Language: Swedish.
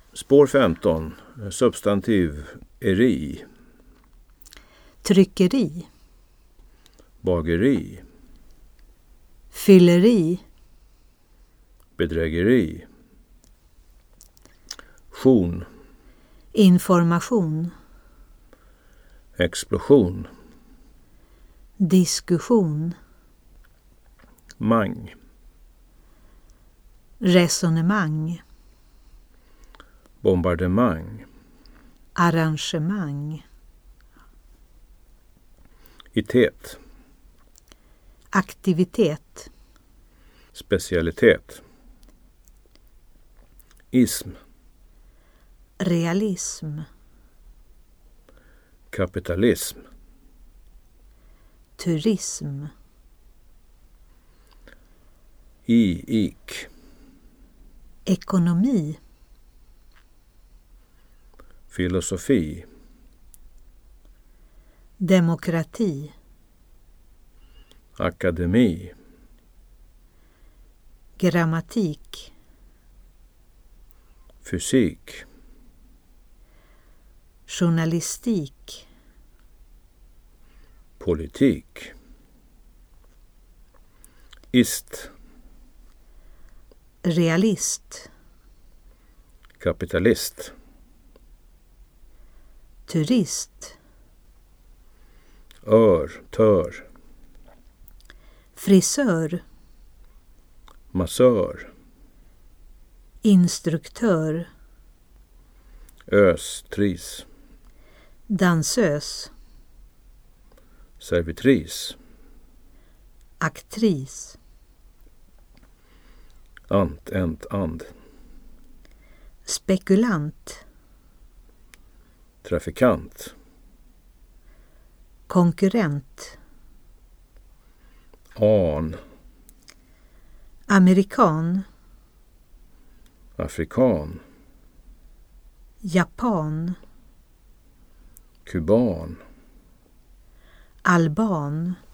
Spår 15. Substantiv eri. Tryckeri. Bageri. Fylleri. Bedrägeri. Tion. Information. Explosion. Diskussion. Mang. Resonemang. Bombardemang. Arrangemang. Itet. Aktivitet. Specialitet. Ism. Realism. Kapitalism. Turism. Ik. Ekonomi. Filosofi. Demokrati. Akademi. Grammatik. Fysik. Journalistik. Politik. Ist. Realist. Kapitalist. Turist. Tör. Frisör. Massör. Instruktör. Tris. Dansös. Servitris. Aktris. And. Spekulant. Trafikant. Konkurrent. Amerikan. Afrikan. Japan. Kuban. Alban.